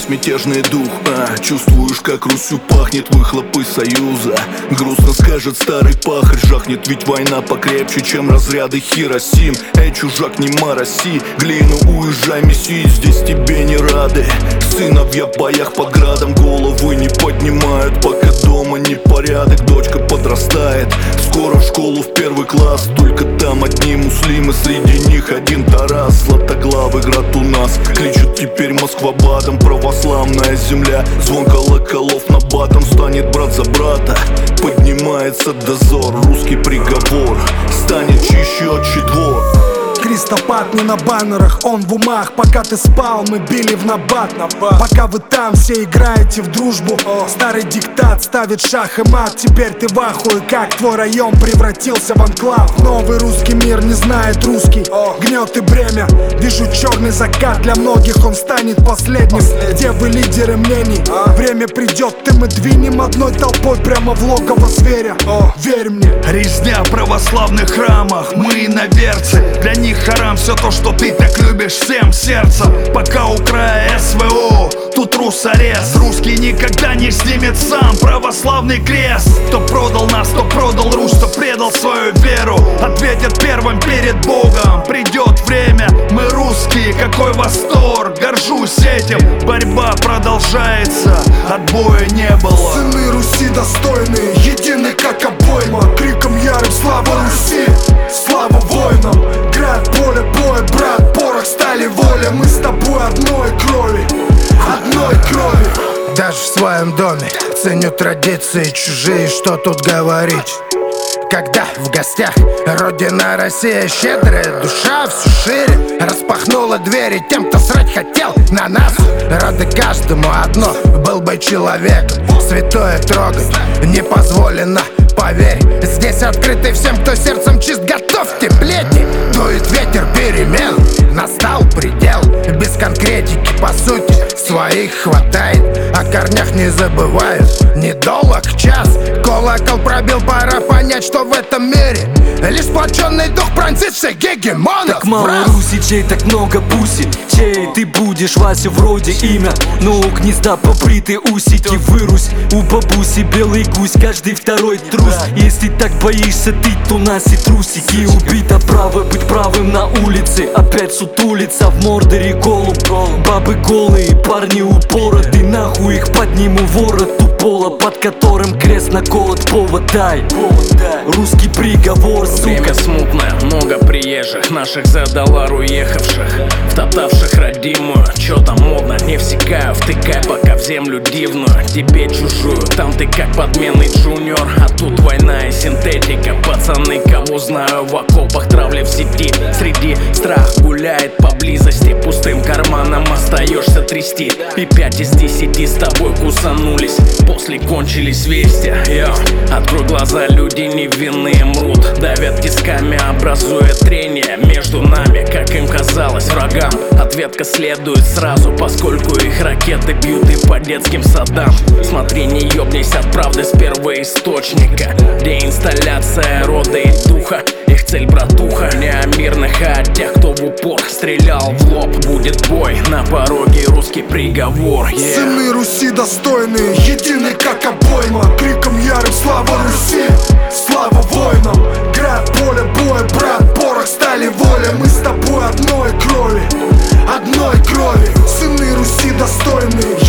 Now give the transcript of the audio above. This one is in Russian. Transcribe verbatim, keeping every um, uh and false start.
мятежный дух, а чувствуешь, как Русью пахнет выхлопы союза. Грустно скажет старый пахарь, жахнет, ведь война покрепче, чем разряды Хиросим. Эй, чужак, не мороси, глину уезжай, меси, здесь тебе не рады. Сыновья в боях под градом головы не поднимают, пока дома непорядок, дочка подрастает. Скоро в школу в первый класс, только там одни муслимы, среди них один Тарас. Златоглавый град у нас, кличут теперь Москва-Бадом. Православная земля, звон колоколов на батом. Станет брат за брата, поднимается дозор. Русский приговор станет чище отчий двор. Крестопад не на баннерах, он в умах. Пока ты спал, мы били в набат. Пока вы там все играете в дружбу, старый диктат ставит шах и мат. Теперь ты в ахуе, как твой район превратился в анклав. Новый русский мир не знает русский, гнет и бремя. Вижу черный закат, для многих он станет последним. Где вы, лидеры мнений? Время придет, и мы двинем одной толпой прямо в логово зверя. Верь мне. Резня в православных храмах, мы иноверцы. Для них харам все то, что ты так любишь всем сердцем. Пока у края СВО, тут русарез. Русский никогда не снимет сам православный крест. Кто продал нас, кто продал Русь, кто предал свою веру, ответит первым перед Богом. Придет время, мы русские, какой восторг, горжусь этим. Борьба продолжается, отбоя не было. Сыны Руси достойные, едины как обойма. Криком ярым слава Руси, слава воинам. Град, поле, боя, брат, порох, стали, воля. Мы с тобой одной крови, одной крови. Даже в своем доме ценю традиции чужие, что тут говорить. Когда в гостях Родина Россия щедрая, душа все шире. Распахнула двери тем, кто срать хотел на нас. Рады каждому одно, был бы человек. Святое трогать не позволено, поверь. Здесь открыты всем, кто сердцем чист, готовьте плети. Дует ветер перемен, настал предел. Без конкретики, по сути, своих хватает. О корнях не забывают, недолг час. Колокол пробил, пора понять, что в этом мире лишь сплоченный дух пронзит всех гегемонов. Так мало Руси, чей так много пуси. Чей ты будешь, Вася, вроде имя, но у гнезда побриты усики. Вырусь, у бабуси белый гусь, каждый второй трус. Если так боишься ты, то носи трусики. Убито право быть правым на улице, опять сутулица в мордоре голубь. Бабы голые, парни упороты, нахуй их подниму ворот у пола, под которым крест наколот. Повод дай, русский приговор, сука. Время смутное, много приезжих, наших задолар уехавших, втоптавших родимую. Чё там модно, не всекаю, втыкай пока в землю дивную. Тебе чужую, там ты как подменный джуниор, а тут война и синтетика. Пацаны, кого знаю в окопах, травли в сети. Среди страх гуляет поблизости, пустым карманом остаешься трясти. И пять из десяти с тобой кусанулись, после кончились вести. Йо, открой глаза, люди невинные мрут, давят тисками, образуя трение между нами. Как им казалось, врагам ответка следует сразу, поскольку их ракеты бьют и по детским садам. Смотри, не ёбнись от правды с первоисточника, где инсталляция рода и духа. Их цель, братуха, не о мирных, а о тех, кто в упор стрелял в лоб. Будет бой, на пороге русский приговор, yeah. Сыны Руси достойные, едины как обойма. Криком ярым слава Руси, слава воинам. Град, поле, боя, брат, порох, стали, воля. Мы с тобой одной крови, одной крови. Сыны Руси достойные,